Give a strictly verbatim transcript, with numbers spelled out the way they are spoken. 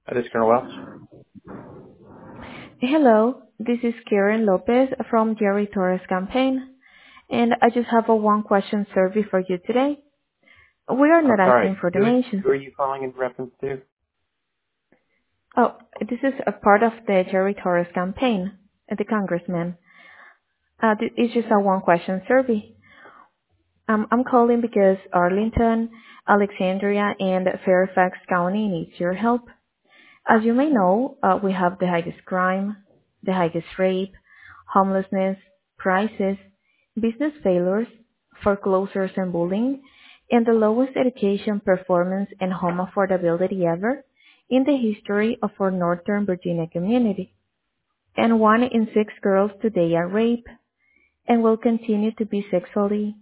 Uh, This is Colonel Welch. Hello, this is Karen Lopez from Jerry Torres campaign, and I just have a one-question survey for you today. We are I'm not asking sorry. for Who donations. who are you calling in reference to? Oh, this is a part of the Jerry Torres campaign, uh, the congressman. Uh, th- it's just a one-question survey. Um, I'm calling because Arlington, Alexandria, and Fairfax County needs your help. As you may know, uh, we have the highest crime, the highest rape, homelessness, prices, business failures, foreclosures and bullying, and the lowest education performance and home affordability ever in the history of our Northern Virginia community. And one in six girls today are raped and will continue to be sexually,